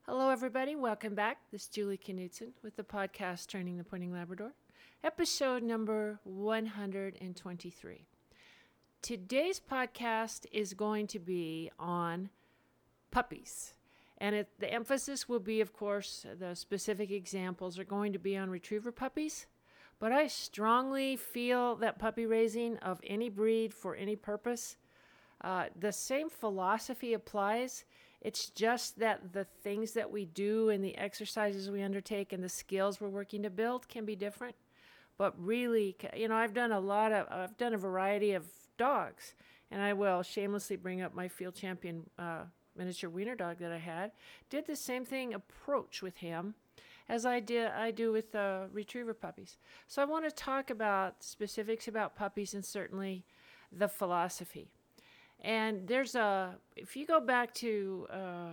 Hello, everybody. Welcome back. This is Julie Knudsen with the podcast Training the Pointing Labrador, episode number 123. Today's podcast is going to be on puppies. And the emphasis will be, of course, the specific examples are going to be on retriever puppies. But I strongly feel that puppy raising of any breed for any purpose, the same philosophy applies. It's just that the things that we do and the exercises we undertake and the skills we're working to build can be different. But really, I've done a variety of dogs, and I will shamelessly bring up my field champion miniature wiener dog that I had. Did the same thing approach with him as I do with retriever puppies. So I want to talk about specifics about puppies and certainly the philosophy. And if you go back to,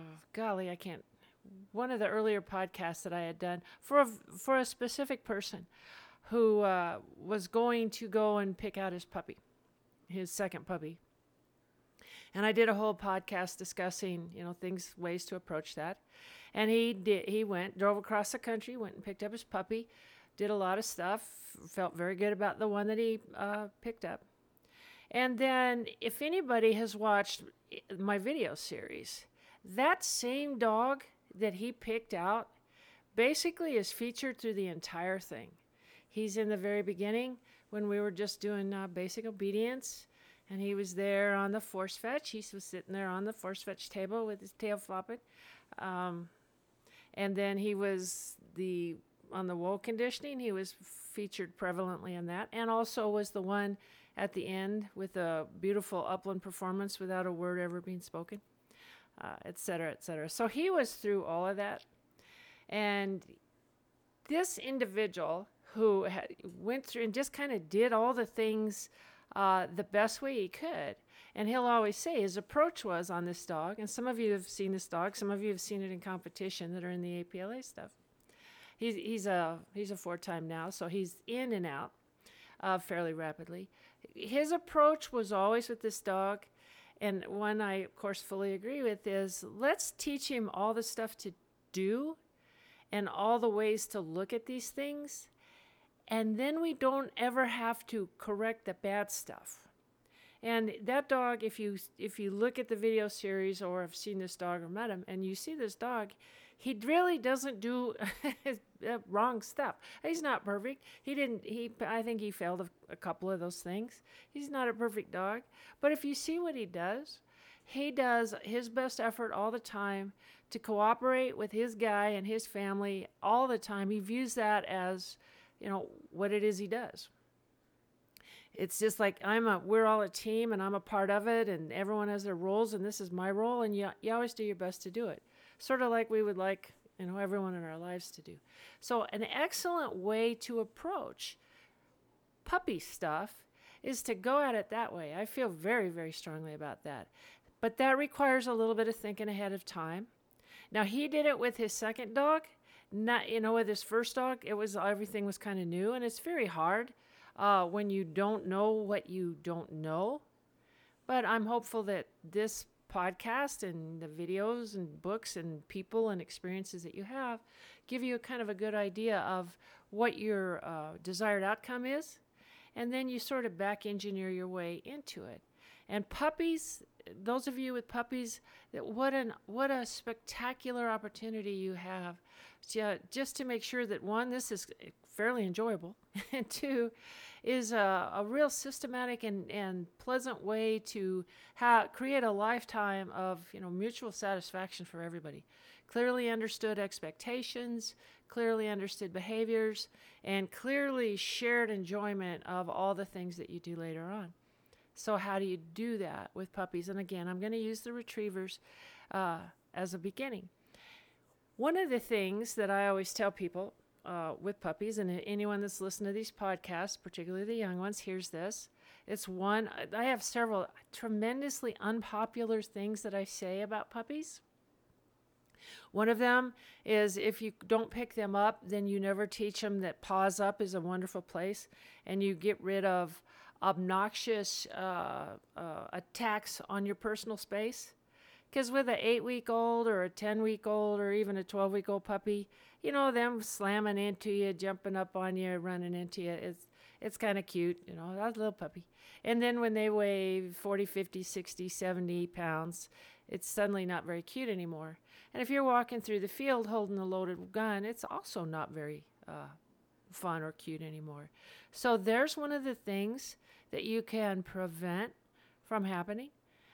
one of the earlier podcasts that I had done for a specific person who was going to go and pick out his second puppy. And I did a whole podcast discussing, ways to approach that. And he drove across the country, went and picked up his puppy, did a lot of stuff, felt very good about the one that he picked up. And then if anybody has watched my video series, that same dog that he picked out basically is featured through the entire thing. He's in the very beginning when we were just doing basic obedience, and he was there on the force fetch. He was sitting there on the force fetch table with his tail flopping. And then he was on the wool conditioning. He was featured prevalently in that, and also was the one at the end with a beautiful upland performance without a word ever being spoken, et cetera, et cetera. So he was through all of that. And this individual who went through and just kind of did all the things the best way he could. And he'll always say his approach was on this dog, and some of you have seen this dog, some of you have seen it in competition that are in the APLA stuff. He's a 4-time now, so he's in and out fairly rapidly. His approach was always with this dog, and one I, of course, fully agree with is let's teach him all the stuff to do and all the ways to look at these things, and then we don't ever have to correct the bad stuff. And that dog, if you look at the video series or have seen this dog or met him, and you see this dog, he really doesn't do wrong stuff. He's not perfect. I think he failed a couple of those things. He's not a perfect dog. But if you see what he does his best effort all the time to cooperate with his guy and his family all the time. He views that as, what it is he does. It's just like we're all a team and I'm a part of it and everyone has their roles and this is my role and you always do your best to do it. Sort of like we would like, everyone in our lives to do. So an excellent way to approach puppy stuff is to go at it that way. I feel very, very strongly about that. But that requires a little bit of thinking ahead of time. Now he did it with his second dog. Not, with his first dog, everything was kind of new, and it's very hard when you don't know what you don't know. But I'm hopeful that this podcast and the videos and books and people and experiences that you have give you a kind of a good idea of what your desired outcome is, and then you sort of back engineer your way into it. And puppies, those of you with puppies, what a spectacular opportunity you have just to make sure that, one, this is fairly enjoyable, and two, is a real systematic and pleasant way to create a lifetime of mutual satisfaction for everybody. Clearly understood expectations, clearly understood behaviors, and clearly shared enjoyment of all the things that you do later on. So how do you do that with puppies? And again, I'm going to use the retrievers as a beginning. One of the things that I always tell people with puppies, and anyone that's listened to these podcasts, particularly the young ones, hears this. I have several tremendously unpopular things that I say about puppies. One of them is if you don't pick them up, then you never teach them that paws up is a wonderful place, and you get rid of obnoxious attacks on your personal space. Because with an 8-week-old or a 10-week-old or even a 12-week-old puppy, them slamming into you, jumping up on you, running into you, it's kind of cute, that's a little puppy. And then when they weigh 40, 50, 60, 70 pounds, it's suddenly not very cute anymore. And if you're walking through the field holding a loaded gun, it's also not very fun or cute anymore. So there's one of the things that you can prevent from happening.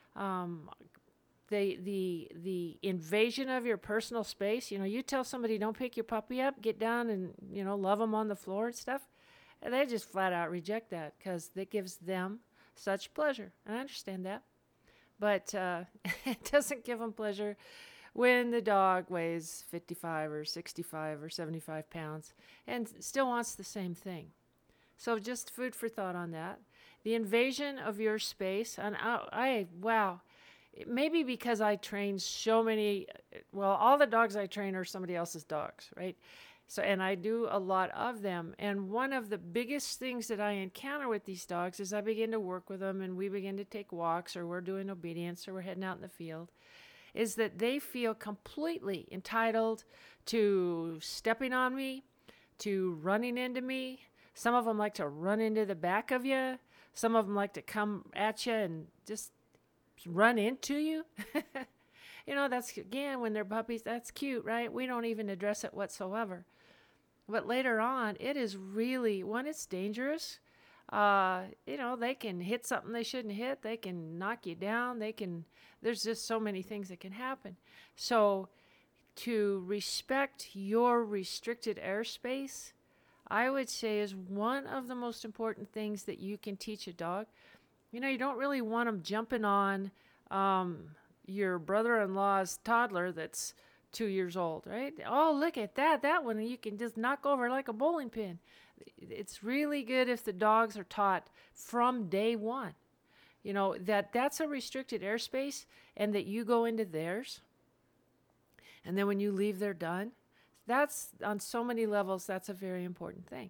The invasion of your personal space. You tell somebody, don't pick your puppy up, get down and, love them on the floor and stuff. And they just flat out reject that because it gives them such pleasure. And I understand that. But it doesn't give them pleasure when the dog weighs 55 or 65 or 75 pounds and still wants the same thing. So just food for thought on that. The invasion of your space. And wow. Maybe because I train so many, all the dogs I train are somebody else's dogs, right? So, and I do a lot of them. And one of the biggest things that I encounter with these dogs is I begin to work with them and we begin to take walks or we're doing obedience or we're heading out in the field, is that they feel completely entitled to stepping on me, to running into me. Some of them like to run into the back of you. Some of them like to come at you and just run into you. That's, again, when they're puppies, that's cute, right? We don't even address it whatsoever. But later on, it is really, when it's dangerous, they can hit something they shouldn't hit. They can knock you down. There's just so many things that can happen. So to respect your restricted airspace, I would say is one of the most important things that you can teach a dog. You don't really want them jumping on your brother-in-law's toddler that's 2 years old, right? Oh, look at that. That one you can just knock over like a bowling pin. It's really good if the dogs are taught from day one, that's a restricted airspace and that you go into theirs. And then when you leave, they're done. That's on so many levels. That's a very important thing.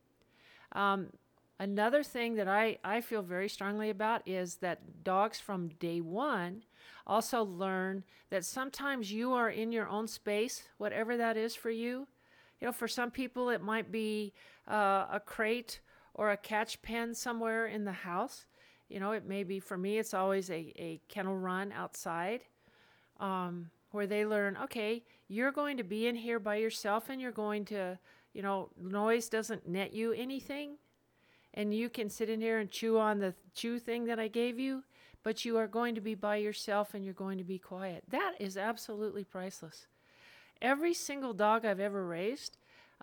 Another thing that I feel very strongly about is that dogs from day one also learn that sometimes you are in your own space, whatever that is for you. For some people, it might be a crate or a catch pen somewhere in the house. It may be, for me, it's always a kennel run outside where they learn, okay, you're going to be in here by yourself and you're going to, noise doesn't net you anything. And you can sit in here and chew on the chew thing that I gave you, but you are going to be by yourself and you're going to be quiet. That is absolutely priceless. Every single dog I've ever raised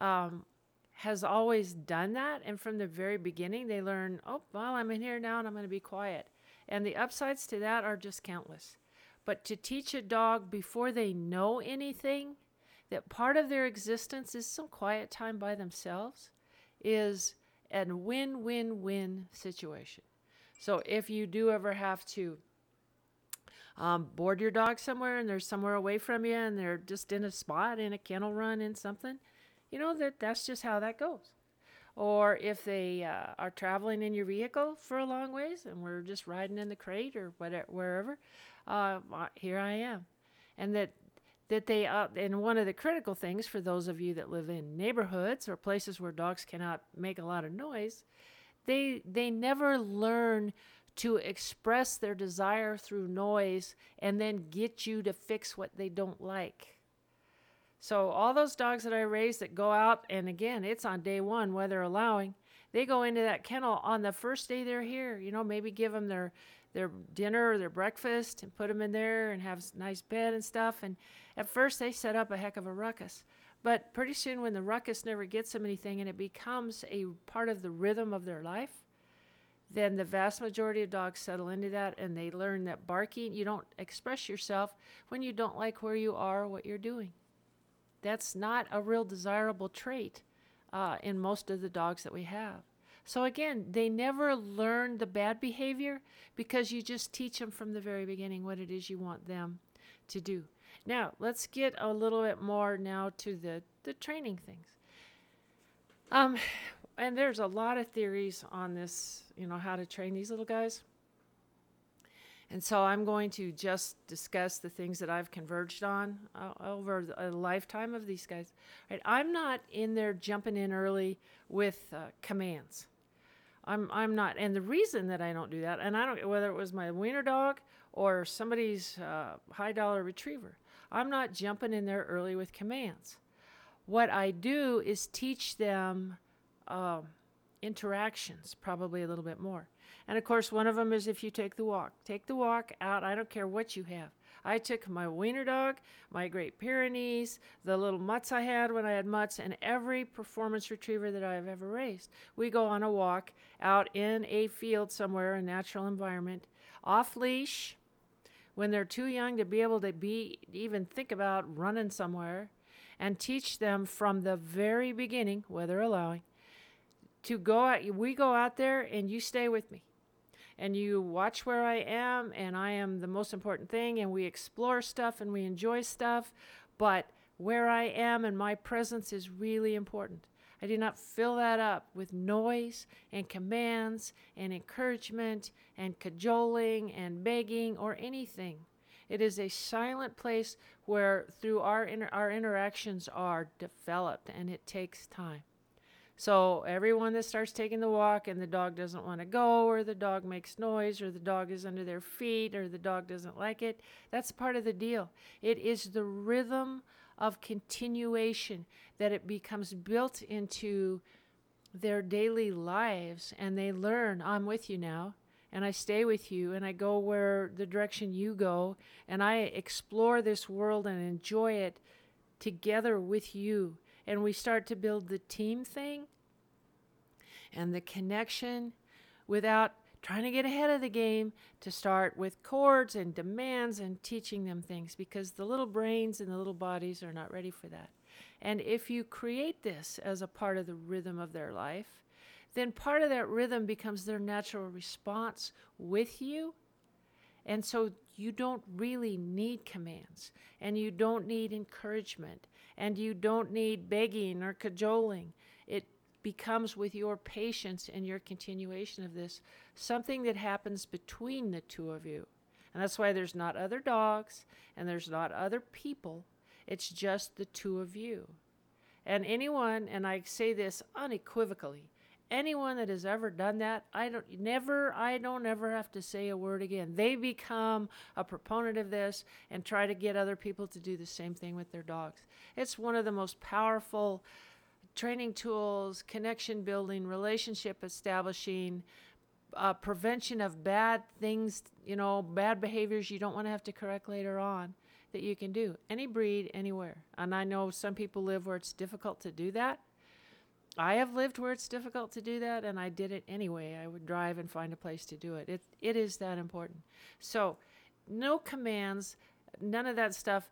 has always done that. And from the very beginning, they learn, I'm in here now and I'm going to be quiet. And the upsides to that are just countless. But to teach a dog before they know anything, that part of their existence is some quiet time by themselves, is a win-win-win situation. So if you do ever have to board your dog somewhere and they're somewhere away from you and they're just in a spot, in a kennel run, in something, that's just how that goes. Or if they are traveling in your vehicle for a long ways and we're just riding in the crate or whatever, wherever, here I am. And that they, and one of the critical things for those of you that live in neighborhoods or places where dogs cannot make a lot of noise, they never learn to express their desire through noise and then get you to fix what they don't like. So all those dogs that I raise that go out, and again, it's on day one, weather allowing, they go into that kennel on the first day they're here, maybe give them their dinner or their breakfast and put them in there and have a nice bed and stuff. And at first they set up a heck of a ruckus. But pretty soon when the ruckus never gets them anything and it becomes a part of the rhythm of their life, then the vast majority of dogs settle into that and they learn that barking, you don't express yourself when you don't like where you are or what you're doing. That's not a real desirable trait in most of the dogs that we have. So again, they never learn the bad behavior because you just teach them from the very beginning what it is you want them to do. Now, let's get a little bit more now to the training things. And there's a lot of theories on this, how to train these little guys. And so I'm going to just discuss the things that I've converged on over a lifetime of these guys. Right? I'm not in there jumping in early with commands. I'm not, and the reason that I don't do that, and I don't, whether it was my wiener dog or somebody's high dollar retriever, I'm not jumping in there early with commands. What I do is teach them interactions, probably a little bit more. And of course, one of them is if you take the walk out. I don't care what you have. I took my wiener dog, my Great Pyrenees, the little mutts I had when I had mutts, and every performance retriever that I've ever raised. We go on a walk out in a field somewhere, a natural environment, off leash, when they're too young to be able to even think about running somewhere, and teach them from the very beginning, weather allowing, to go out. We go out there and you stay with me. And you watch where I am, and I am the most important thing, and we explore stuff and we enjoy stuff, but where I am and my presence is really important. I do not fill that up with noise and commands and encouragement and cajoling and begging or anything. It is a silent place where through our interactions are developed, and it takes time. So everyone that starts taking the walk and the dog doesn't want to go, or the dog makes noise, or the dog is under their feet, or the dog doesn't like it, that's part of the deal. It is the rhythm of continuation that it becomes built into their daily lives, and they learn, I'm with you now, and I stay with you, and I go where the direction you go, and I explore this world and enjoy it together with you. And we start to build the team thing and the connection without trying to get ahead of the game, to start with chords and demands and teaching them things, because the little brains and the little bodies are not ready for that. And if you create this as a part of the rhythm of their life, then part of that rhythm becomes their natural response with you. And so you don't really need commands, and you don't need encouragement, and you don't need begging or cajoling. It becomes, with your patience and your continuation of this, something that happens between the two of you. And that's why there's not other dogs and there's not other people. It's just the two of you. And anyone, and I say this unequivocally, anyone that has ever done that, I don't ever have to say a word again. They become a proponent of this and try to get other people to do the same thing with their dogs. It's one of the most powerful training tools, connection building, relationship establishing, prevention of bad things, bad behaviors you don't want to have to correct later on, that you can do. Any breed, anywhere. And I know some people live where it's difficult to do that. I have lived where it's difficult to do that, and I did it anyway. I would drive and find a place to do it. It is that important. So no commands, none of that stuff.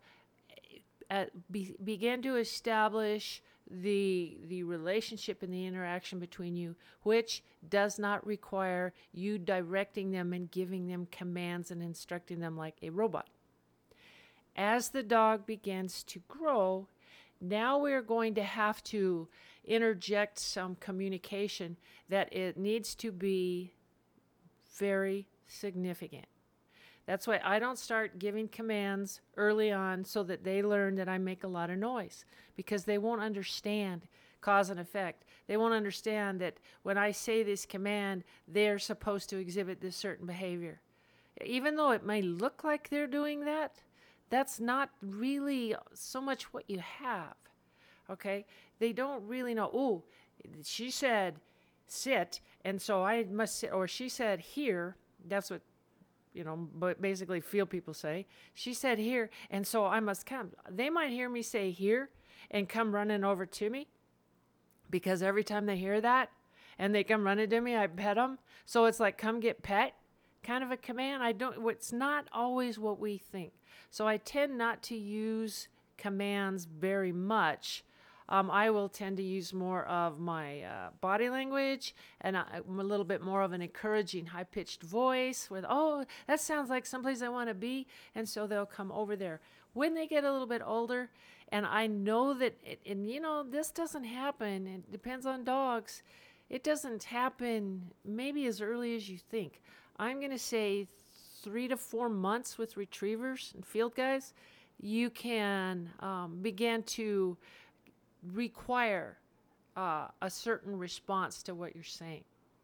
Begin to establish the relationship and the interaction between you, which does not require you directing them and giving them commands and instructing them like a robot. As the dog begins to grow, now we're going to have to interject some communication that it needs to be very significant. That's why I don't start giving commands early on so that they learn that I make a lot of noise, because they won't understand cause and effect. They won't understand that when I say this command, they're supposed to exhibit this certain behavior. Even though it may look like they're doing that, that's not really so much what you have. Okay? They don't really know, oh, she said sit, and so I must sit, or she said here. That's what, but basically field people say. She said here, and so I must come. They might hear me say here and come running over to me, because every time they hear that and they come running to me, I pet them. So it's like, come get pet kind of a command. It's not always what we think. So I tend not to use commands very much. I will tend to use more of my body language, and I'm a little bit more of an encouraging, high-pitched voice with, oh, that sounds like someplace I want to be, and so they'll come over there. When they get a little bit older, and I know that, this doesn't happen, it depends on dogs, it doesn't happen maybe as early as you think. I'm going to say 3 to 4 months with retrievers and field guys, you can begin to require a certain response to what you're saying.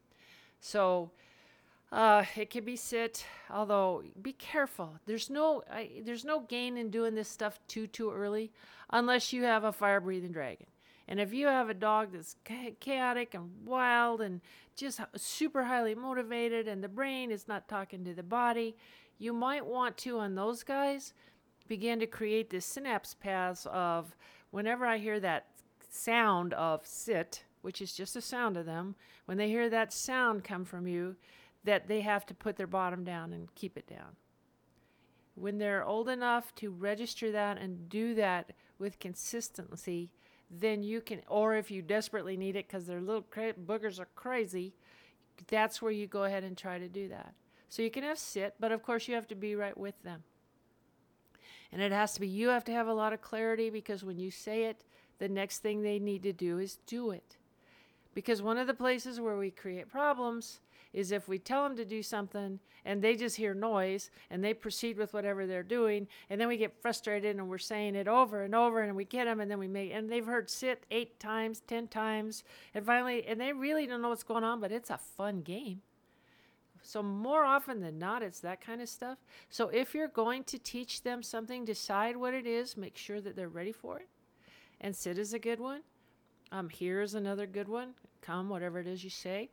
So it can be sit, although be careful. There's no gain in doing this stuff too early, unless you have a fire-breathing dragon. And if you have a dog that's chaotic and wild and just super highly motivated, and the brain is not talking to the body, you might want to, on those guys, begin to create this synapse paths of, whenever I hear that sound of sit, which is just a sound of them, when they hear that sound come from you, that they have to put their bottom down and keep it down. When they're old enough to register that and do that with consistency, then you can, or if you desperately need it because their little boogers are crazy, that's where you go ahead and try to do that. So you can have sit, but of course you have to be right with them. And it has to be, you have to have a lot of clarity, because when you say it, the next thing they need to do is do it. Because one of the places where we create problems is if we tell them to do something and they just hear noise and they proceed with whatever they're doing, and then we get frustrated and we're saying it over and over, and we get them, and then and they've heard sit 8 times, 10 times, and finally, and they really don't know what's going on, but it's a fun game. So more often than not, it's that kind of stuff. So if you're going to teach them something, decide what it is, make sure that they're ready for it. And sit is a good one. Here's another good one. Come, whatever it is you say.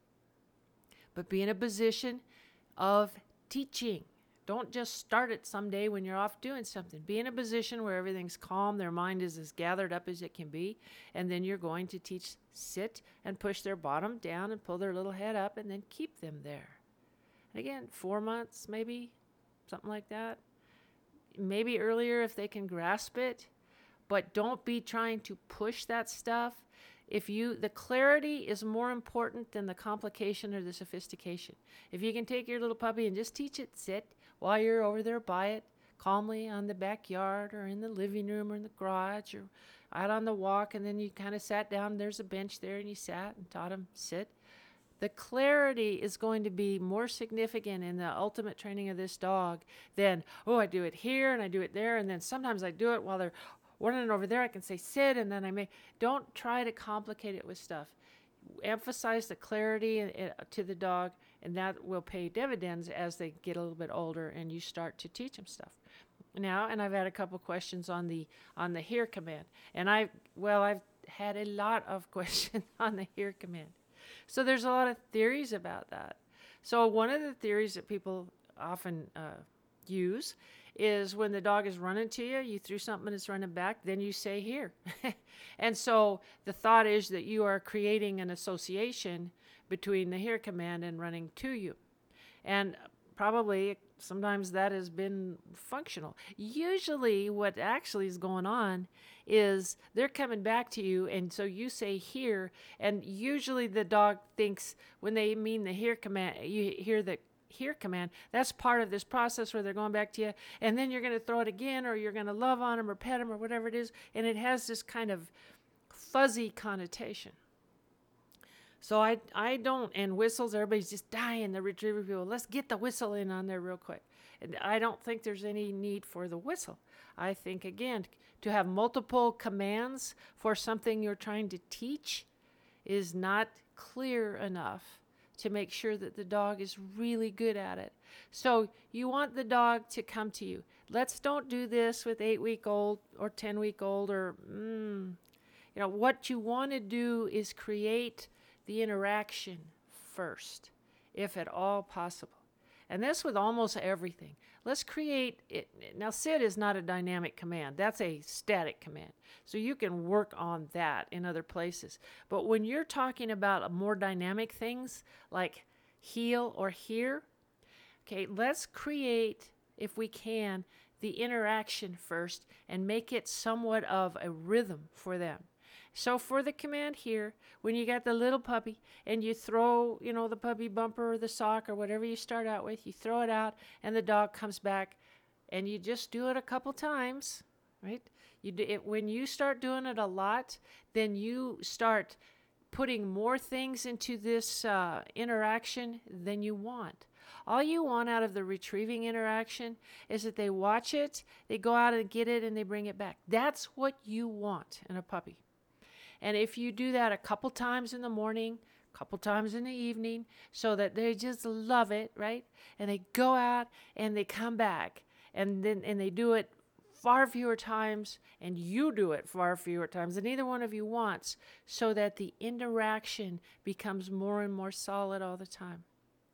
But be in a position of teaching. Don't just start it someday when you're off doing something. Be in a position where everything's calm, their mind is as gathered up as it can be, and then you're going to teach sit and push their bottom down and pull their little head up, and then keep them there. And again, 4 months maybe, something like that. Maybe earlier if they can grasp it. But don't be trying to push that stuff. The clarity is more important than the complication or the sophistication. If you can take your little puppy and just teach it sit while you're over there by it, calmly on the backyard or in the living room or in the garage or out on the walk, and then you kind of sat down, there's a bench there, and you sat and taught him sit. The clarity is going to be more significant in the ultimate training of this dog than, oh, I do it here and I do it there, and then sometimes I do it while they're running over there, I can say sit, and then don't try to complicate it with stuff. Emphasize the clarity to the dog, and that will pay dividends as they get a little bit older and you start to teach them stuff. Now, and I've had a couple questions on the here command, and I've had a lot of questions on the here command. So there's a lot of theories about that. So one of the theories that people often use is when the dog is running to you, you threw something and it's running back, then you say here. And so the thought is that you are creating an association between the here command and running to you. And probably sometimes that has been functional. Usually what actually is going on is they're coming back to you, and so you say here, and usually the dog thinks when they mean the here command, you hear the here command, that's part of this process where they're going back to you, and then you're going to throw it again, or you're going to love on them or pet them or whatever it is, and it has this kind of fuzzy connotation. So I don't, and whistles, everybody's just dying, the retriever people, let's get the whistle in on there real quick. And I don't think there's any need for the whistle. I think, again, to have multiple commands for something you're trying to teach is not clear enough to make sure that the dog is really good at it. So you want the dog to come to you. Let's don't do this with 8-week-old or 10-week-old or, what you want to do is create the interaction first, if at all possible. And that's with almost everything. Let's create it. Now, sit is not a dynamic command. That's a static command. So you can work on that in other places. But when you're talking about more dynamic things like heel or here, okay, let's create, if we can, the interaction first and make it somewhat of a rhythm for them. So for the command here, when you got the little puppy and you throw, the puppy bumper or the sock or whatever you start out with, you throw it out and the dog comes back, and you just do it a couple times, right? When you start doing it a lot, then you start putting more things into this interaction than you want. All you want out of the retrieving interaction is that they watch it, they go out and get it, and they bring it back. That's what you want in a puppy. And if you do that a couple times in the morning, a couple times in the evening, so that they just love it, right? And they go out and they come back, and they do it far fewer times, and you do it far fewer times than either one of you wants, so that the interaction becomes more and more solid all the time.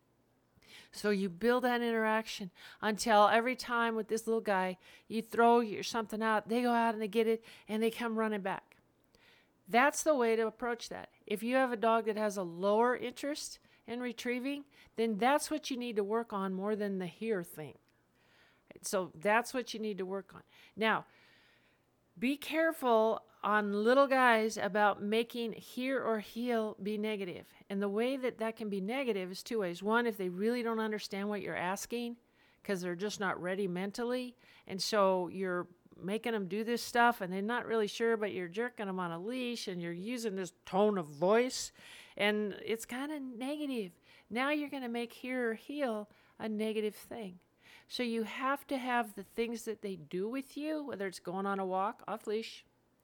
So you build that interaction until every time with this little guy, you throw something out, they go out and they get it, and they come running back. That's the way to approach that. If you have a dog that has a lower interest in retrieving, then that's what you need to work on more than the here thing. So that's what you need to work on. Now, be careful on little guys about making hear or heel be negative. And the way that can be negative is two ways. One, if they really don't understand what you're asking because they're just not ready mentally. And so you're making them do this stuff and they're not really sure, but you're jerking them on a leash and you're using this tone of voice. And it's kind of negative. Now you're going to make hear or heel a negative thing. So you have to have the things that they do with you, whether it's going on a walk, off leash,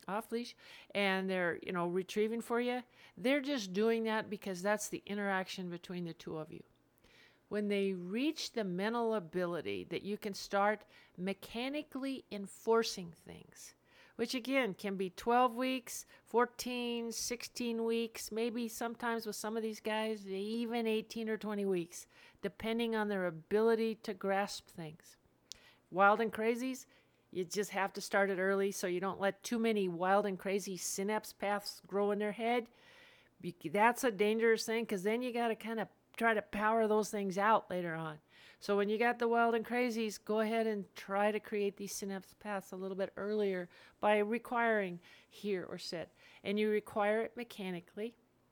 and they're, retrieving for you. They're just doing that because that's the interaction between the two of you. When they reach the mental ability that you can start mechanically enforcing things, which again can be 12 weeks, 14, 16 weeks, maybe sometimes with some of these guys, even 18 or 20 weeks, depending on their ability to grasp things. Wild and crazies, you just have to start it early so you don't let too many wild and crazy synapse paths grow in their head. That's a dangerous thing because then you got to kind of try to power those things out later on. So when you got the wild and crazies, go ahead and try to create these synapse paths a little bit earlier by requiring hear or sit. And you require it mechanically.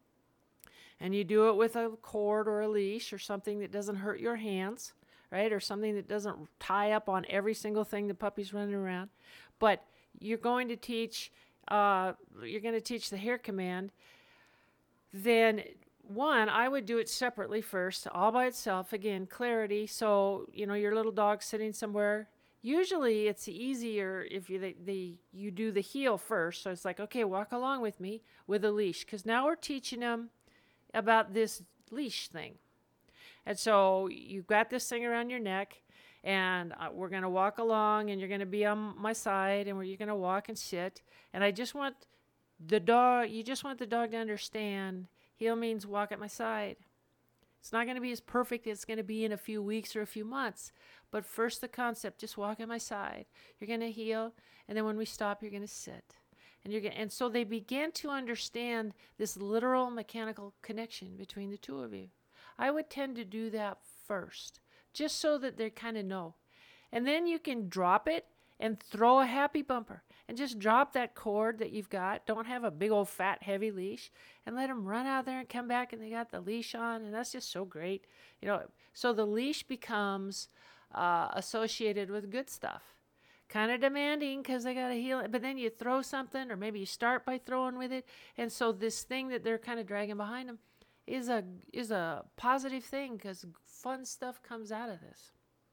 And you do it with a cord or a leash or something that doesn't hurt your hands, right? Or something that doesn't tie up on every single thing the puppy's running around. But you're going to teach the hear command. Then one, I would do it separately first, all by itself. Again, clarity. So, your little dog sitting somewhere. Usually it's easier if you do the heel first. So it's like, okay, walk along with me with a leash. Because now we're teaching them about this leash thing. And so you've got this thing around your neck. And we're going to walk along. And you're going to be on my side. And you're going to walk and sit. And I just want the dog to understand heel means walk at my side. It's not going to be as perfect as it's going to be in a few weeks or a few months. But first the concept, just walk at my side. You're going to heel, and then when we stop, you're going to sit. And so they begin to understand this literal mechanical connection between the two of you. I would tend to do that first, just so that they kind of know. And then you can drop it and throw a happy bumper and just drop that cord that you've got. Don't have a big old fat heavy leash, and let them run out there and come back and they got the leash on, and that's just so great. So the leash becomes associated with good stuff. Kind of demanding because they got to heel it, but then you throw something, or maybe you start by throwing with it, and so this thing that they're kind of dragging behind them is a positive thing because fun stuff comes out of this.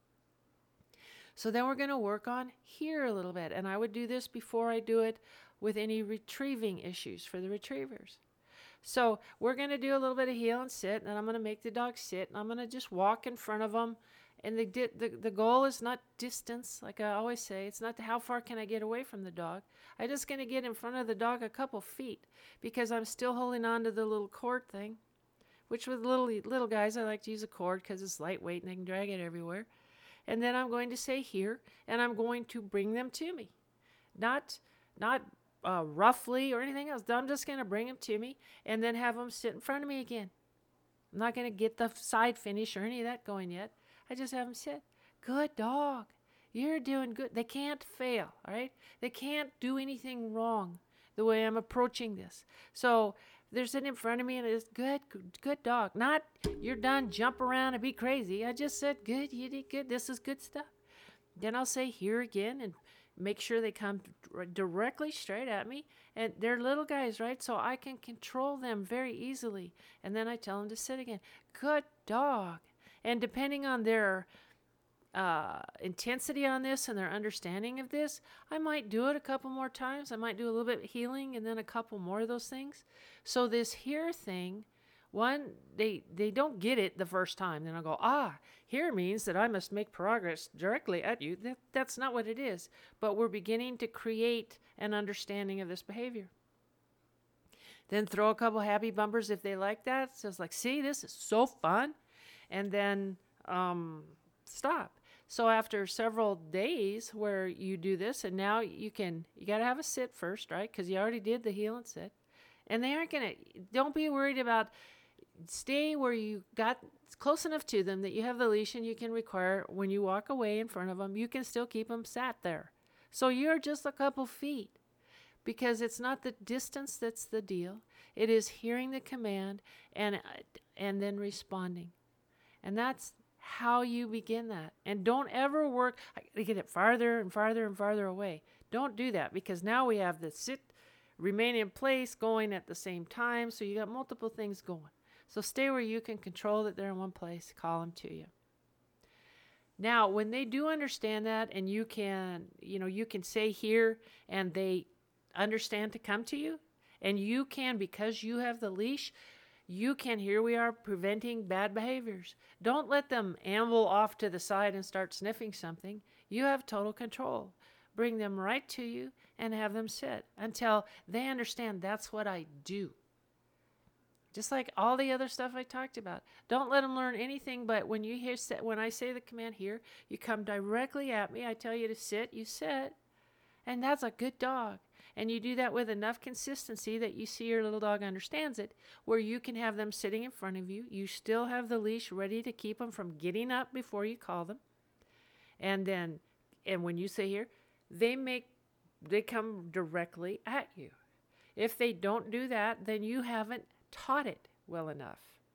So then we're going to work on here a little bit. And I would do this before I do it with any retrieving issues for the retrievers. So we're going to do a little bit of heel and sit. And I'm going to make the dog sit. And I'm going to just walk in front of them. And the goal is not distance. Like I always say, it's not how far can I get away from the dog. I'm just going to get in front of the dog a couple feet. Because I'm still holding on to the little cord thing. Which with little guys, I like to use a cord because it's lightweight and they can drag it everywhere. And then I'm going to say here, and I'm going to bring them to me. Not roughly or anything else. I'm just going to bring them to me and then have them sit in front of me again. I'm not going to get the side finish or any of that going yet. I just have them sit. Good dog. You're doing good. They can't fail, all right? They can't do anything wrong the way I'm approaching this. So they're sitting in front of me and it's good dog. Not you're done, jump around and be crazy. I just said, good, you did good. This is good stuff. Then I'll say here again and make sure they come directly straight at me. And they're little guys, right? So I can control them very easily. And then I tell them to sit again. Good dog. And depending on their intensity on this and their understanding of this, I might do it a couple more times. I might do a little bit of healing and then a couple more of those things. So this here thing, one, they don't get it the first time. Then I'll go, here means that I must make progress directly at you. That's not what it is. But we're beginning to create an understanding of this behavior. Then throw a couple happy bumpers if they like that. So it's like, see, this is so fun. And then stop. So after several days where you do this, and now you got to have a sit first, right? Because you already did the heel and sit. And they aren't going to, don't be worried about, stay where you got close enough to them that you have the leash and you can require when you walk away in front of them, you can still keep them sat there. So you're just a couple feet. Because it's not the distance that's the deal. It is hearing the command and then responding. And that's how you begin that. And don't ever work to get it farther and farther and farther away. Don't do that, because now we have the sit, remain in place going at the same time. So you got multiple things going. So stay where you can control that they're in one place. Call them to you. Now, when they do understand that, and you can say here, and they understand to come to you, and you can, because you have the leash, you can, here we are, preventing bad behaviors. Don't let them amble off to the side and start sniffing something. You have total control. Bring them right to you and have them sit until they understand that's what I do. Just like all the other stuff I talked about. Don't let them learn anything, but when I say the command here, you come directly at me. I tell you to sit, you sit. And that's a good dog. And you do that with enough consistency that you see your little dog understands it, where you can have them sitting in front of you. You still have the leash ready to keep them from getting up before you call them. And when you say here, they come directly at you. If they don't do that, then you haven't taught it well enough.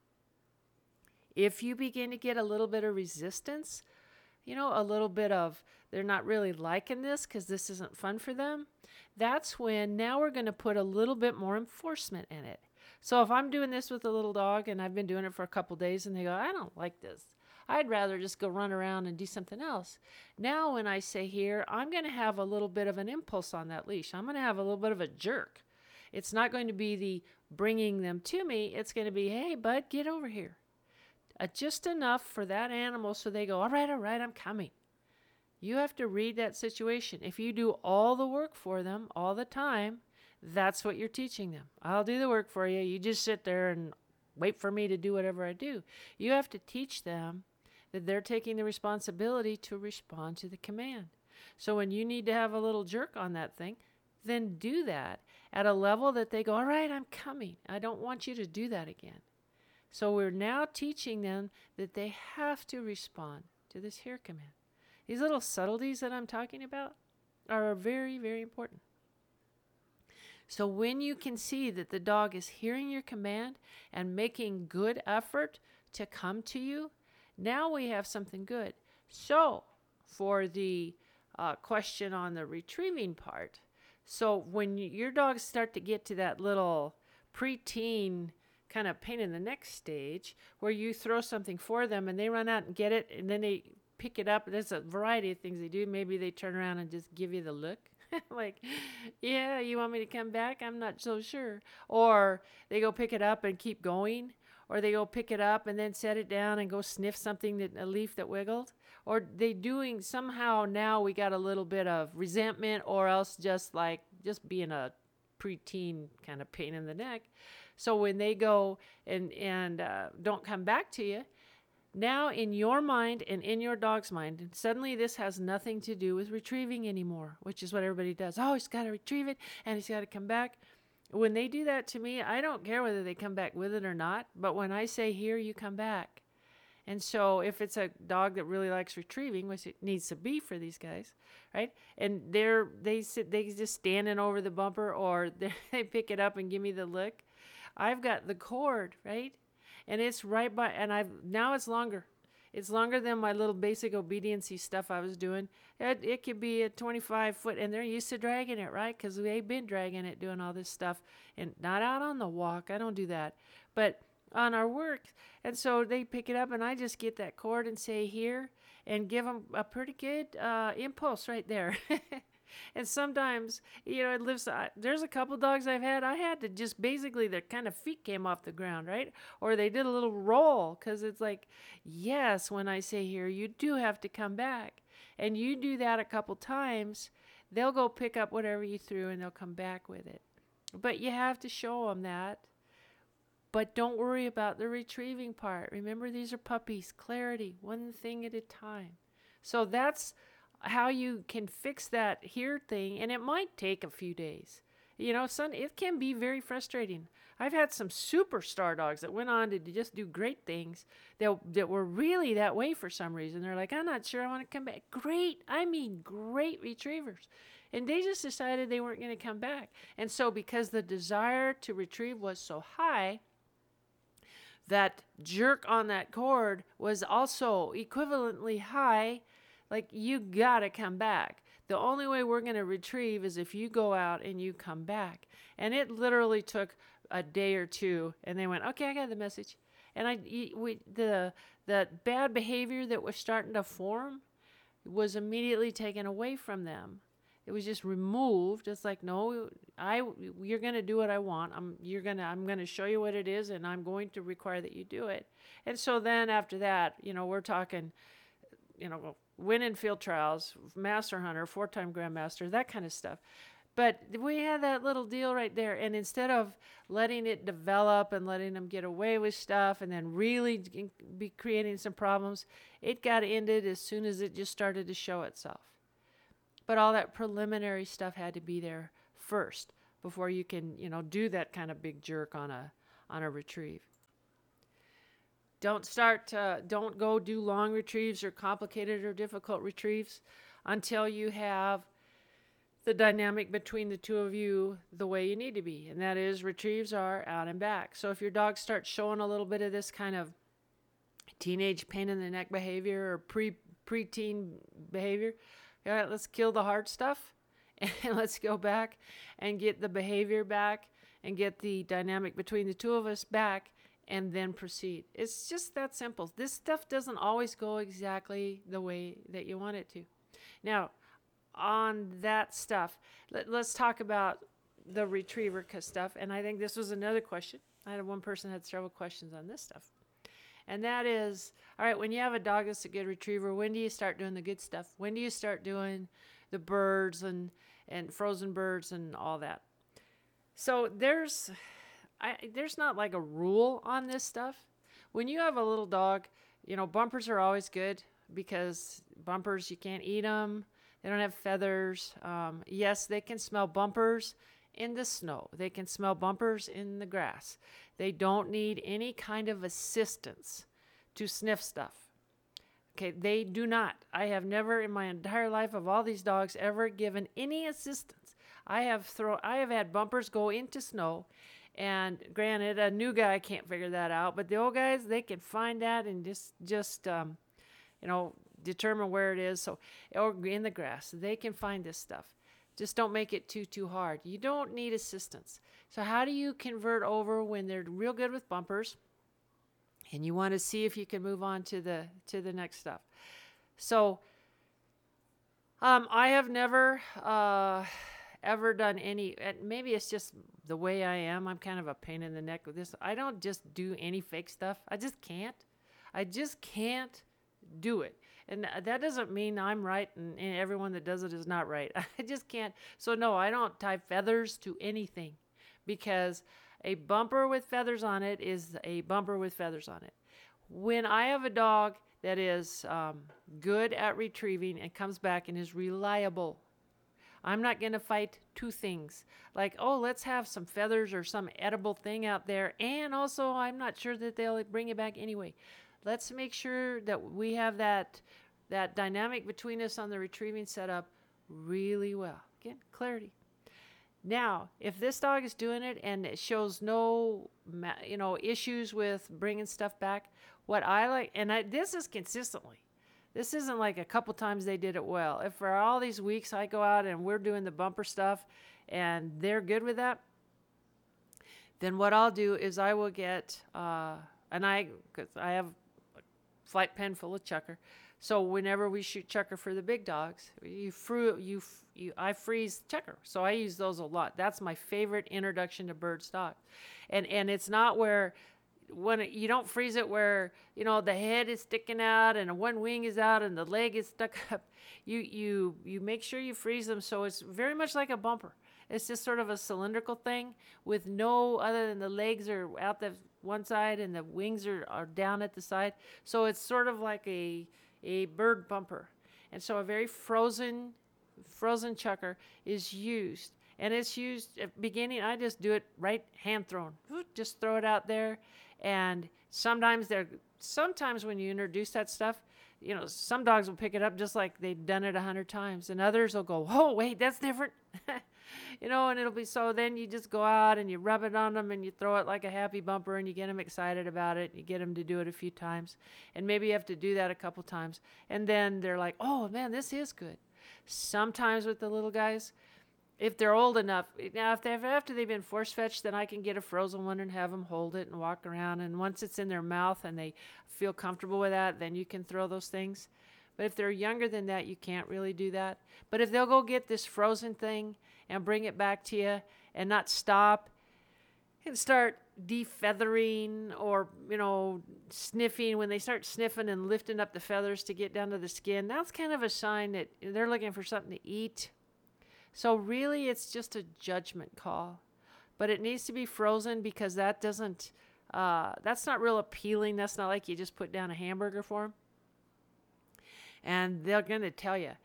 If you begin to get a little bit of resistance, a little bit of they're not really liking this because this isn't fun for them, that's when now we're going to put a little bit more enforcement in it. So if I'm doing this with a little dog and I've been doing it for a couple days and they go, I don't like this, I'd rather just go run around and do something else. Now when I say here, I'm going to have a little bit of an impulse on that leash. I'm going to have a little bit of a jerk. It's not going to be the bringing them to me. It's going to be, hey, bud, get over here. Just enough for that animal so they go, all right, I'm coming. You have to read that situation. If you do all the work for them all the time, that's what you're teaching them. I'll do the work for you. You just sit there and wait for me to do whatever I do. You have to teach them that they're taking the responsibility to respond to the command. So when you need to have a little jerk on that thing, then do that at a level that they go, all right, I'm coming. I don't want you to do that again. So we're now teaching them that they have to respond to this here command. These little subtleties that I'm talking about are very, very important. So when you can see that the dog is hearing your command and making good effort to come to you, now we have something good. So for the question on the retrieving part, so when your dogs start to get to that little preteen kind of pain in the neck stage where you throw something for them and they run out and get it and then they pick it up. There's a variety of things they do. Maybe they turn around and just give you the look. Like, yeah, you want me to come back? I'm not so sure. Or they go pick it up and keep going. Or they go pick it up and then set it down and go sniff something, a leaf that wiggled. Or they doing somehow now we got a little bit of resentment or else just being a preteen kind of pain in the neck. So when they go and don't come back to you, now in your mind and in your dog's mind, suddenly this has nothing to do with retrieving anymore, which is what everybody does. Oh, he's got to retrieve it and he's got to come back. When they do that to me, I don't care whether they come back with it or not. But when I say here, you come back. And so if it's a dog that really likes retrieving, which it needs to be for these guys, right? And they just standing over the bumper or they pick it up and give me the look. I've got the cord, right? And it's right by, and now it's longer. It's longer than my little basic obedience-y stuff I was doing. It could be a 25 foot, and they're used to dragging it, right? Because they've been dragging it, doing all this stuff. And not out on the walk. I don't do that. But on our work. And so they pick it up, and I just get that cord and say here and give them a pretty good impulse right there. And sometimes, it lives. There's a couple dogs I've had. I had to just basically their kind of feet came off the ground, right? Or they did a little roll because it's like, yes, when I say here, you do have to come back. And you do that a couple times, they'll go pick up whatever you threw and they'll come back with it. But you have to show them that. But don't worry about the retrieving part. Remember, these are puppies. Clarity, one thing at a time. So that's how you can fix that here thing, and it might take a few days. It can be very frustrating. I've had some superstar dogs that went on to just do great things that were really that way for some reason. They're like, I'm not sure I want to come back. Great retrievers. And they just decided they weren't going to come back. And so because the desire to retrieve was so high, that jerk on that cord was also equivalently high. Like, you gotta come back. The only way we're gonna retrieve is if you go out and you come back. And it literally took a day or two, and they went, okay, I got the message. And the bad behavior that was starting to form was immediately taken away from them. It was just removed. It's like, no, you're going to do what I want. I'm going to show you what it is, and I'm going to require that you do it. And so then after that, we're talking, winning field trials, master hunter, 4-time grandmaster, that kind of stuff. But we had that little deal right there. And instead of letting it develop and letting them get away with stuff and then really be creating some problems, it got ended as soon as it just started to show itself. But all that preliminary stuff had to be there first before you can, do that kind of big jerk on a retrieve. Don't go do long retrieves or complicated or difficult retrieves until you have the dynamic between the two of you the way you need to be. And that is, retrieves are out and back. So if your dog starts showing a little bit of this kind of teenage pain in the neck behavior or preteen behavior, all right, let's kill the hard stuff and let's go back and get the behavior back and get the dynamic between the two of us back and then proceed. It's just that simple. This stuff doesn't always go exactly the way that you want it to. Now, on that stuff, let's talk about the retriever stuff. And I think this was another question. I had one person had several questions on this stuff. And that is, all right, when you have a dog that's a good retriever, when do you start doing the good stuff? When do you start doing the birds and frozen birds and all that? So there's not like a rule on this stuff. When you have a little dog, bumpers are always good because bumpers, you can't eat them. They don't have feathers. Yes, they can smell bumpers in the snow. They can smell bumpers in the grass. They don't need any kind of assistance to sniff stuff. Okay, they do not. I have never in my entire life of all these dogs ever given any assistance. I have had bumpers go into snow, and granted, a new guy can't figure that out, but the old guys, they can find that and just determine where it is. So, or in the grass, they can find this stuff. Just don't make it too hard. You don't need assistance. So how do you convert over when they're real good with bumpers and you want to see if you can move on to the next stuff? So I have never ever done any, maybe it's just the way I am. I'm kind of a pain in the neck with this. I don't just do any fake stuff. I just can't do it. And that doesn't mean I'm right and everyone that does it is not right. I just can't. So no, I don't tie feathers to anything because a bumper with feathers on it is a bumper with feathers on it. When I have a dog that is good at retrieving and comes back and is reliable, I'm not going to fight two things. Like, oh, let's have some feathers or some edible thing out there. And also, I'm not sure that they'll bring it back anyway. Let's make sure that we have that dynamic between us on the retrieving setup really well. Again, clarity. Now, if this dog is doing it and it shows no, issues with bringing stuff back, what I like, and this is consistently. This isn't like a couple times they did it well. If for all these weeks I go out and we're doing the bumper stuff and they're good with that, then what I'll do is I will get, because I have a flight pen full of chucker. So whenever we shoot chucker for the big dogs, I freeze chucker. So I use those a lot. That's my favorite introduction to bird stock. And it's not where, you don't freeze it where, the head is sticking out and one wing is out and the leg is stuck up. You make sure you freeze them so it's very much like a bumper. It's just sort of a cylindrical thing with no other than the legs are out the one side and the wings are down at the side. So it's sort of like a bird bumper. And so a very frozen chucker is used. And it's used at beginning, I just do it right hand thrown. Just throw it out there. And sometimes when you introduce that stuff, some dogs will pick it up just like they've done it 100 times. And others will go, oh, wait, that's different. And it'll be, so then you just go out and you rub it on them and you throw it like a happy bumper and you get them excited about it. You get them to do it a few times. And maybe you have to do that a couple times. And then they're like, oh, man, this is good. Sometimes with the little guys, if they're old enough, now after they've been force fetched, then I can get a frozen one and have them hold it and walk around. And once it's in their mouth and they feel comfortable with that, then you can throw those things. But if they're younger than that, you can't really do that. But if they'll go get this frozen thing and bring it back to you and not stop and start defeathering or, sniffing, when they start sniffing and lifting up the feathers to get down to the skin, that's kind of a sign that they're looking for something to eat. So really, it's just a judgment call. But it needs to be frozen because that's not real appealing. That's not like you just put down a hamburger for them. And they're going to tell you.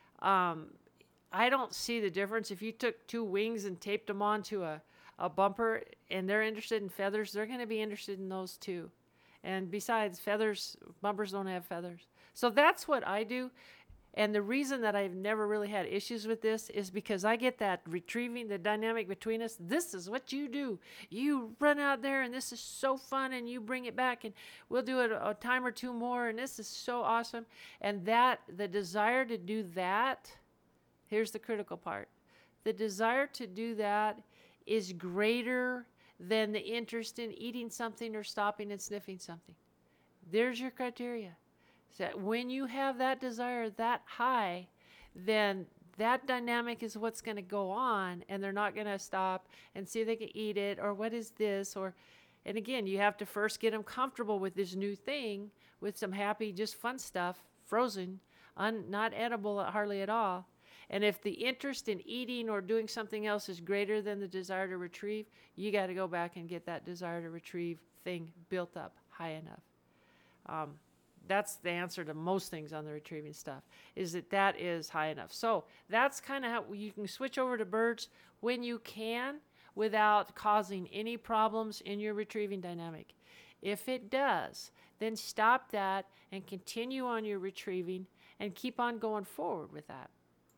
I don't see the difference. If you took two wings and taped them onto a bumper and they're interested in feathers, they're going to be interested in those too. And besides, bumpers don't have feathers. So that's what I do. And the reason that I've never really had issues with this is because I get that retrieving, the dynamic between us. This is what you do. You run out there and this is so fun and you bring it back and we'll do it a time or two more and this is so awesome. And the desire to do that, here's the critical part. The desire to do that is greater than the interest in eating something or stopping and sniffing something. There's your criteria. So when you have that desire that high, then that dynamic is what's going to go on, and they're not going to stop and see if they can eat it or what is this, and again, you have to first get them comfortable with this new thing with some happy, just fun stuff, frozen, not edible hardly at all. And if the interest in eating or doing something else is greater than the desire to retrieve, you got to go back and get that desire to retrieve thing built up high enough. That's the answer to most things on the retrieving stuff, is that is high enough. So that's kind of how you can switch over to birds when you can without causing any problems in your retrieving dynamic. If it does, then stop that and continue on your retrieving and keep on going forward with that.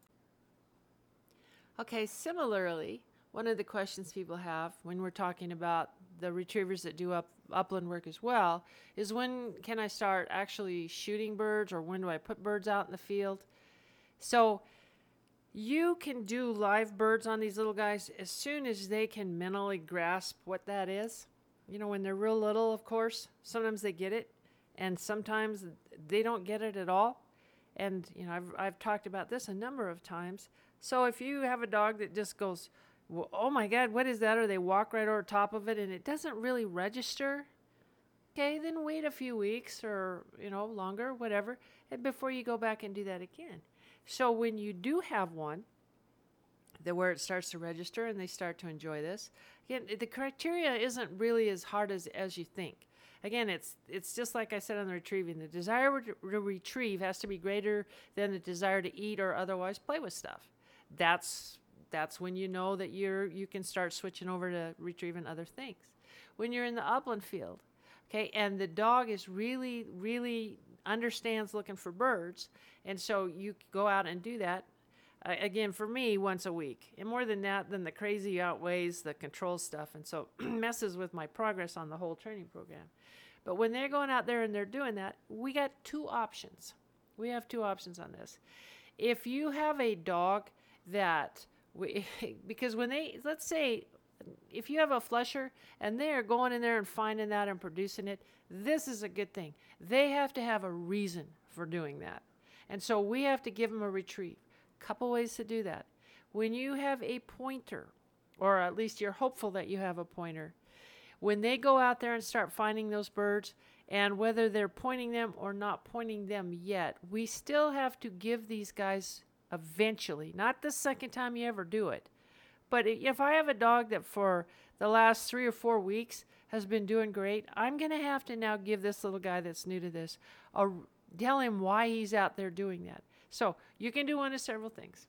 Okay, similarly, one of the questions people have when we're talking about the retrievers that do upland work as well is, when can I start actually shooting birds, or when do I put birds out in the field? So you can do live birds on these little guys as soon as they can mentally grasp what that is. When they're real little, of course, sometimes they get it and sometimes they don't get it at all. And I've talked about this a number of times. So if you have a dog that just goes, well, oh my God, what is that? Or they walk right over top of it and it doesn't really register. Okay, then wait a few weeks or, longer, whatever, and before you go back and do that again. So when you do have one, where it starts to register and they start to enjoy this, again, the criteria isn't really as hard as you think. Again, it's just like I said on the retrieving. The desire to retrieve has to be greater than the desire to eat or otherwise play with stuff. That's when you know that you can start switching over to retrieving other things. When you're in the upland field, okay, and the dog is really, really understands looking for birds, and so you go out and do that. Again, for me, once a week. And more than that, then the crazy outweighs the control stuff, and so messes with my progress on the whole training program. But when they're going out there and they're doing that, we got two options. We have two options on this. If you have a dog that, because when they, let's say, if you have a flusher and they are going in there and finding that and producing it, this is a good thing. They have to have a reason for doing that. And so we have to give them a retrieve. Couple ways to do that. When you have a pointer, or at least you're hopeful that you have a pointer, when they go out there and start finding those birds, and whether they're pointing them or not pointing them yet, we still have to give these guys eventually, not the second time you ever do it. But if I have a dog that for the last 3 or 4 weeks has been doing great, I'm going to have to now give this little guy that's new to this, tell him why he's out there doing that. So you can do one of several things.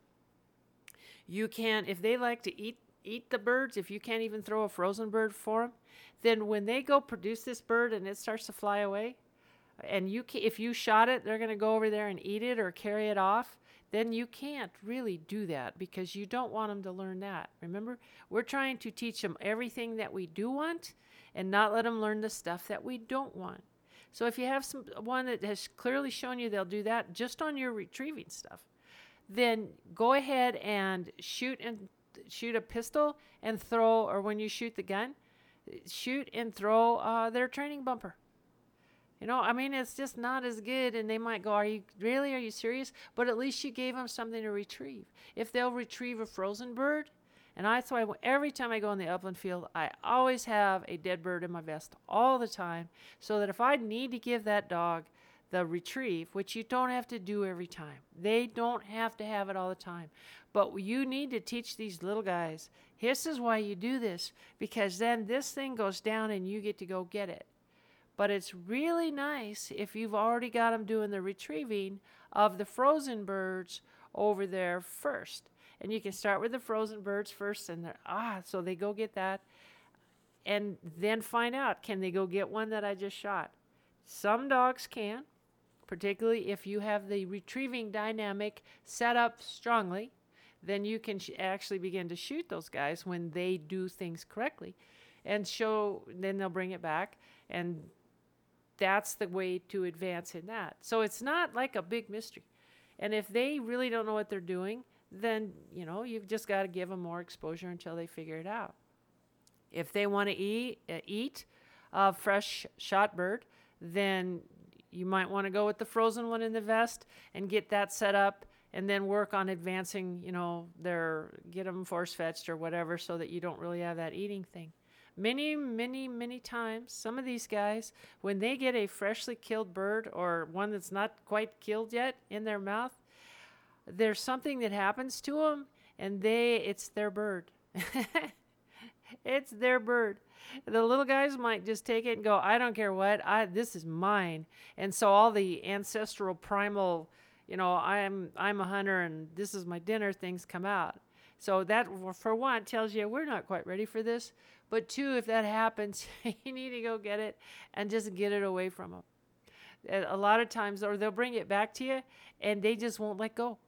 You can, if they like to eat the birds, if you can't even throw a frozen bird for them, then when they go produce this bird and it starts to fly away, and if you shot it, they're going to go over there and eat it or carry it off, then you can't really do that because you don't want them to learn that. Remember, we're trying to teach them everything that we do want and not let them learn the stuff that we don't want. So if you have one that has clearly shown you they'll do that just on your retrieving stuff, then go ahead and shoot a pistol and throw, or when you shoot the gun, shoot and throw their training bumper. You know, I mean, it's just not as good, and they might go, are you serious? But at least you gave them something to retrieve. If they'll retrieve a frozen bird, and that's why every time I go in the upland field, I always have a dead bird in my vest all the time, so that if I need to give that dog the retrieve, which you don't have to do every time. They don't have to have it all the time. But you need to teach these little guys, this is why you do this, because then this thing goes down and you get to go get it. But it's really nice if you've already got them doing the retrieving of the frozen birds over there first. And you can start with the frozen birds first, and so they go get that, and then find out, can they go get one that I just shot? Some dogs can, particularly if you have the retrieving dynamic set up strongly, then you can actually begin to shoot those guys when they do things correctly, and then they'll bring it back, and that's the way to advance in that. So it's not like a big mystery. And if they really don't know what they're doing, then, you've just got to give them more exposure until they figure it out. If they want to eat a fresh shot bird, then you might want to go with the frozen one in the vest and get that set up, and then work on advancing, get them force fetched or whatever, so that you don't really have that eating thing. Many, many, many times, some of these guys, when they get a freshly killed bird or one that's not quite killed yet in their mouth, there's something that happens to them, and it's their bird. It's their bird. The little guys might just take it and go, I don't care what, this is mine. And so all the ancestral primal, I'm a hunter and this is my dinner things come out. So that, for one, tells you we're not quite ready for this. But two, if that happens, you need to go get it and just get it away from them. A lot of times, or they'll bring it back to you and they just won't let go.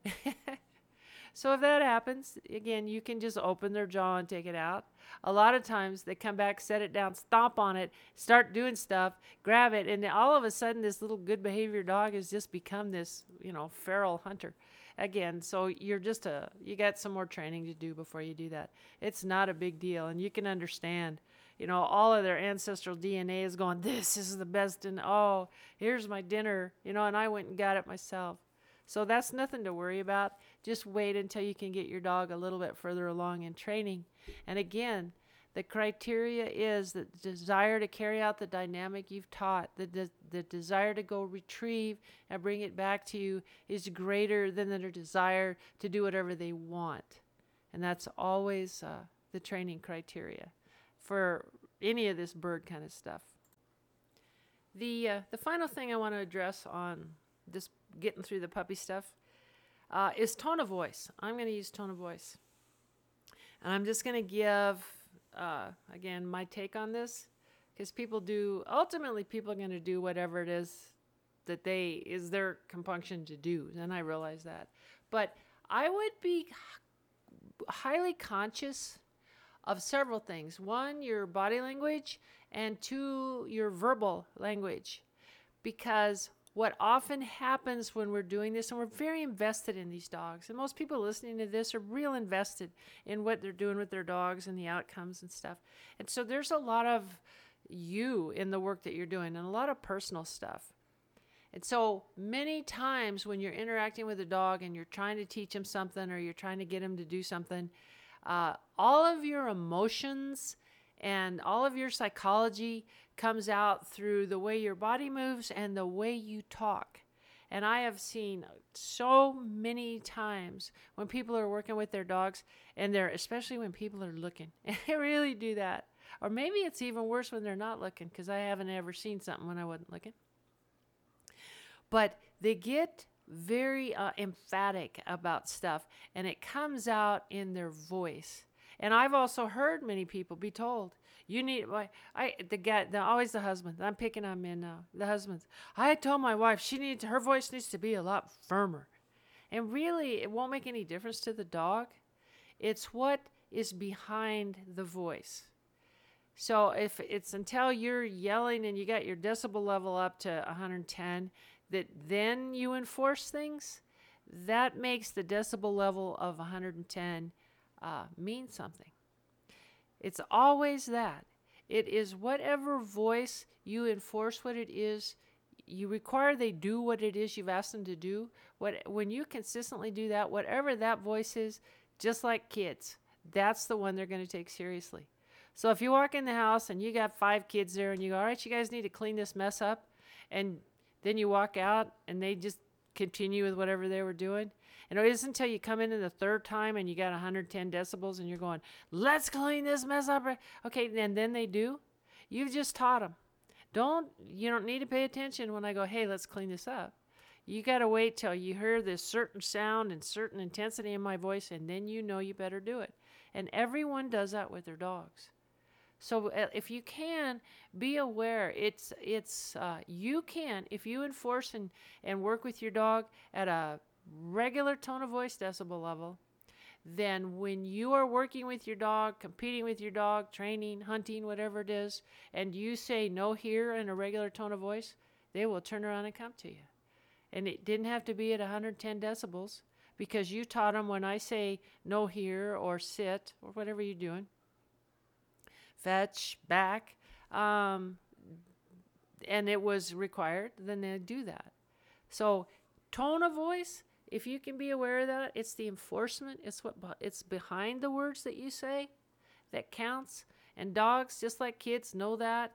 So if that happens, again, you can just open their jaw and take it out. A lot of times they come back, set it down, stomp on it, start doing stuff, grab it, and all of a sudden this little good behavior dog has just become this, feral hunter. Again, so you got some more training to do before you do that. It's not a big deal, and you can understand, all of their ancestral DNA is going, this is the best, and here's my dinner, and I went and got it myself. So that's nothing to worry about. Just wait until you can get your dog a little bit further along in training. And again, the criteria is the desire to carry out the dynamic you've taught, the desire to go retrieve and bring it back to you is greater than their desire to do whatever they want. And that's always the training criteria for any of this bird kind of stuff. The final thing I want to address on this getting through the puppy stuff is tone of voice. I'm going to use tone of voice. And I'm just going to give, again, my take on this, because ultimately people are going to do whatever it is that is their compunction to do. And I realize that. But I would be highly conscious of several things. One, your body language, and two, your verbal language. Because what often happens when we're doing this, and we're very invested in these dogs, and most people listening to this are real invested in what they're doing with their dogs and the outcomes and stuff. And so there's a lot of you in the work that you're doing and a lot of personal stuff. And so many times when you're interacting with a dog and you're trying to teach him something or you're trying to get him to do something, all of your emotions and all of your psychology comes out through the way your body moves and the way you talk. And I have seen so many times when people are working with their dogs, and especially when people are looking, and they really do that. Or maybe it's even worse when they're not looking, because I haven't ever seen something when I wasn't looking. But they get very emphatic about stuff, and it comes out in their voice. And I've also heard many people be told, you need, always the husband, I'm picking on men now, the husbands. I told my wife her voice needs to be a lot firmer. And really, it won't make any difference to the dog. It's what is behind the voice. So if it's until you're yelling and you got your decibel level up to 110, that then you enforce things, that makes the decibel level of 110 mean something. It's always that. It is whatever voice you enforce what it is, you require they do what it is you've asked them to do. When you consistently do that, whatever that voice is, just like kids, that's the one they're going to take seriously. So if you walk in the house and you got 5 kids there and you go, all right, you guys need to clean this mess up, and then you walk out and they just continue with whatever they were doing. And it isn't until you come in the third time and you got 110 decibels and you're going, let's clean this mess up. Okay, and then they do. You've just taught them. You don't need to pay attention when I go, hey, let's clean this up. You got to wait till you hear this certain sound and certain intensity in my voice, and then you know you better do it. And everyone does that with their dogs. So if you can, be aware. You can, if you enforce and work with your dog at a regular tone of voice decibel level, then when you are working with your dog, competing with your dog, training, hunting, whatever it is, and you say no here in a regular tone of voice, they will turn around and come to you. And it didn't have to be at 110 decibels because you taught them when I say no here or sit or whatever you're doing, fetch, back, and it was required, then they do that. So tone of voice, if you can be aware of that, it's the enforcement. It's behind the words that you say that counts. And dogs, just like kids, know that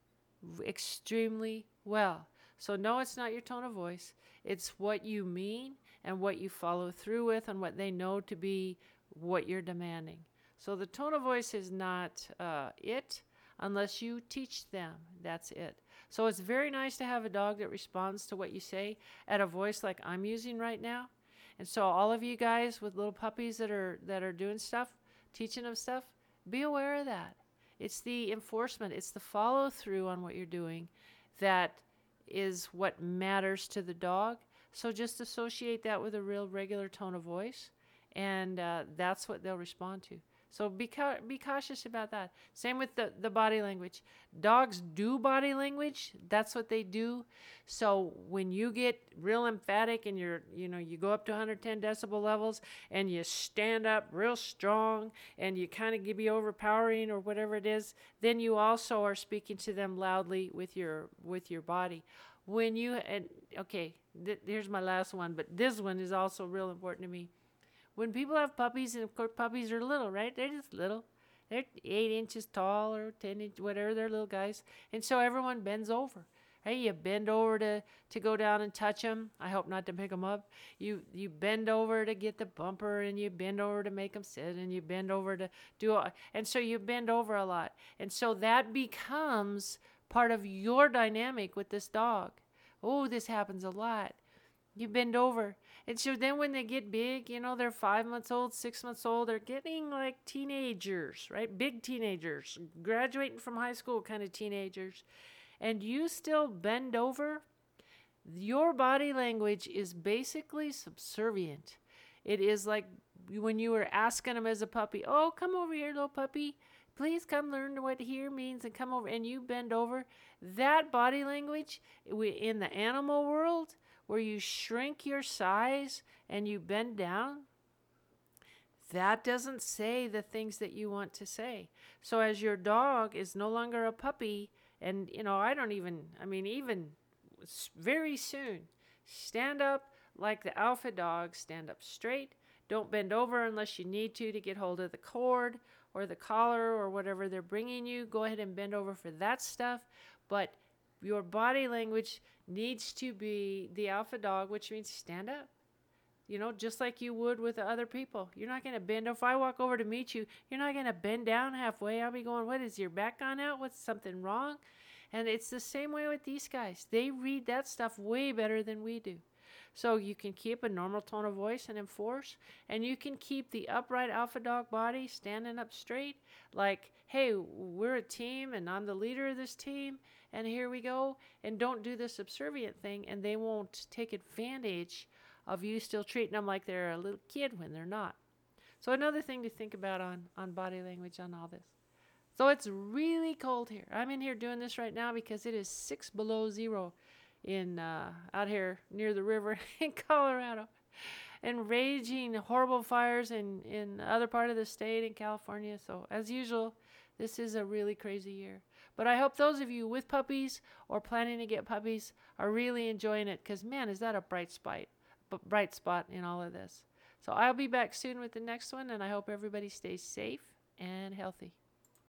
extremely well. So no, it's not your tone of voice. It's what you mean and what you follow through with and what they know to be what you're demanding. So the tone of voice is not it unless you teach them. That's it. So it's very nice to have a dog that responds to what you say at a voice like I'm using right now. And so all of you guys with little puppies that are doing stuff, teaching them stuff, be aware of that. It's the enforcement. It's the follow through on what you're doing that is what matters to the dog. So just associate that with a real regular tone of voice, and that's what they'll respond to. So be cautious about that. Same with the body language. Dogs do body language. That's what they do. So when you get real emphatic and you go up to 110 decibel levels and you stand up real strong and you kind of be overpowering or whatever it is, then you also are speaking to them loudly with your body. Here's my last one, but this one is also real important to me. When people have puppies, and of course puppies are little, right? They're just little. They're 8 inches tall or 10 inches, whatever, they're little guys. And so everyone bends over. Right? You bend over to go down and touch them. I hope not to pick them up. You bend over to get the bumper, and you bend over to make them sit, and you bend over to and so you bend over a lot. And so that becomes part of your dynamic with this dog. Oh, this happens a lot. You bend over. And so then when they get big, they're 5 months old, 6 months old, they're getting like teenagers, right? Big teenagers, graduating from high school kind of teenagers. And you still bend over. Your body language is basically subservient. It is like when you were asking them as a puppy, oh, come over here, little puppy. please come learn what here means and come over, and you bend over. That body language in the animal world, where you shrink your size and you bend down, that doesn't say the things that you want to say. So as your dog is no longer a puppy, and even very soon, stand up like the alpha dog, stand up straight. Don't bend over unless you need to get hold of the cord or the collar or whatever they're bringing you. Go ahead and bend over for that stuff. But your body language needs to be the alpha dog, which means stand up. Just like you would with the other people. You're not going to bend. If I walk over to meet you, you're not going to bend down halfway. I'll be going, what, is your back gone out? What's something wrong? And it's the same way with these guys. They read that stuff way better than we do. So you can keep a normal tone of voice and enforce, and you can keep the upright alpha dog body standing up straight, like, hey, we're a team, and I'm the leader of this team, and here we go. And don't do the subservient thing, and they won't take advantage of you still treating them like they're a little kid when they're not. So another thing to think about on body language on all this. So it's really cold here. I'm in here doing this right now because it is 6 below zero in out here near the river in Colorado, and raging horrible fires in other part of the state in California. So as usual, this is a really crazy year. But I hope those of you with puppies or planning to get puppies are really enjoying it, because man, is that a bright spot in all of this. So I'll be back soon with the next one, and I hope everybody stays safe and healthy.